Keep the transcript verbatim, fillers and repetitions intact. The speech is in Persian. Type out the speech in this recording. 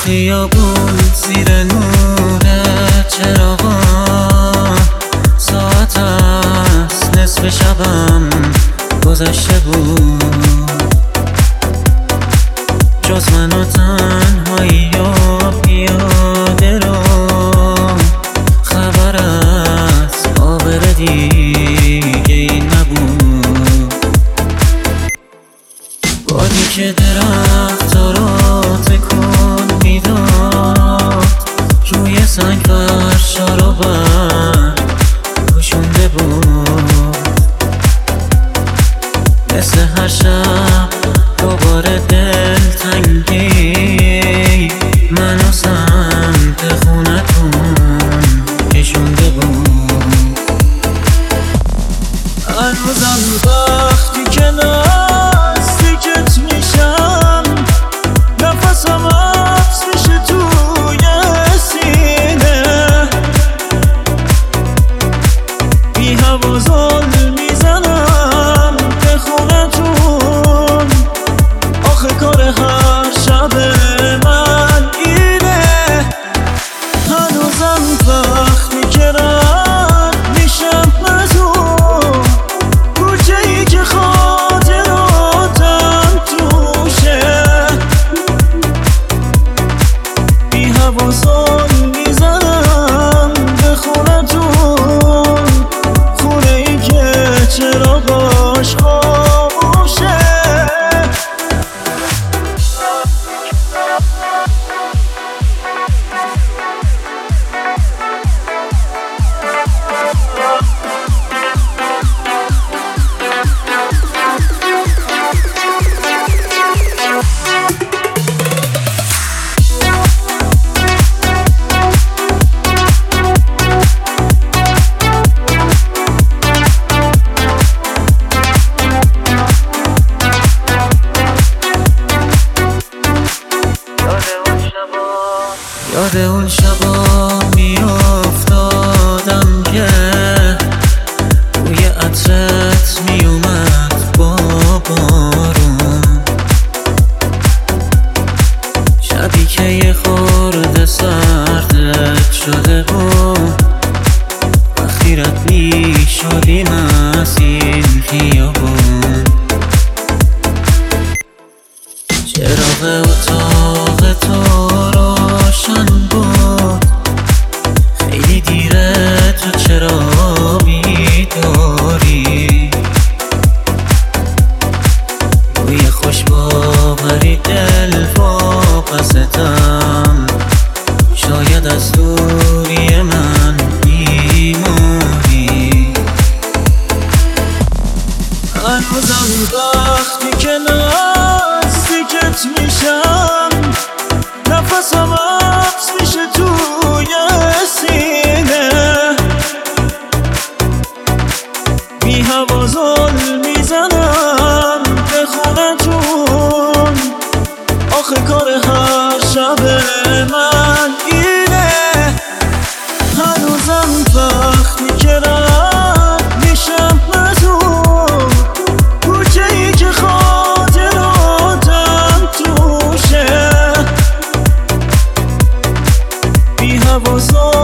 خیابون زیر نور چراغا ساعت است نصف شبم گذشته بود، جز من و تنهایی و پیاده رو خبر از آبر دیگه ای نبود. بادی که درختا رو تکون میداد روی سنگ فرشا رو بر پوشونده بود، مثل هر شب دوباره دلتنگی منو سمت خونتون کشونده بود. هنوزم وقتی که نزدیکت میشم نفسم حبس میشه توی سینه، بی هوا زل میزنم به خونتون، آخه کار هر شب من اینه. هنوزم وقتی که رد میشم از اون کوچه ای که خاطراتم توشه، بی هوا زل میزنم به خونتون، خونه ای که چراغاش خاموشه. یاد اون شبا میافتادم که بوی عطرت میومد با بارون، شبی که یه خورده سردت شده بود وقتی رد میشدیم از این خیابون. چراغ اتاق تو روشن بود، خیلی دیره تو چرا بیداری، بوی خوش باوری دل واپستم، شاید از دوری من بیماری. هنوزم وقتی که نزدیکت میشم نفسم حبس میشه توی سینه، بی هوا زل میزنم به خونتون، آخه کار هر شب من اینه. هنوزم وقتی که رد میشم از اون کوچه ای که خاطراتم توشه، بی هوا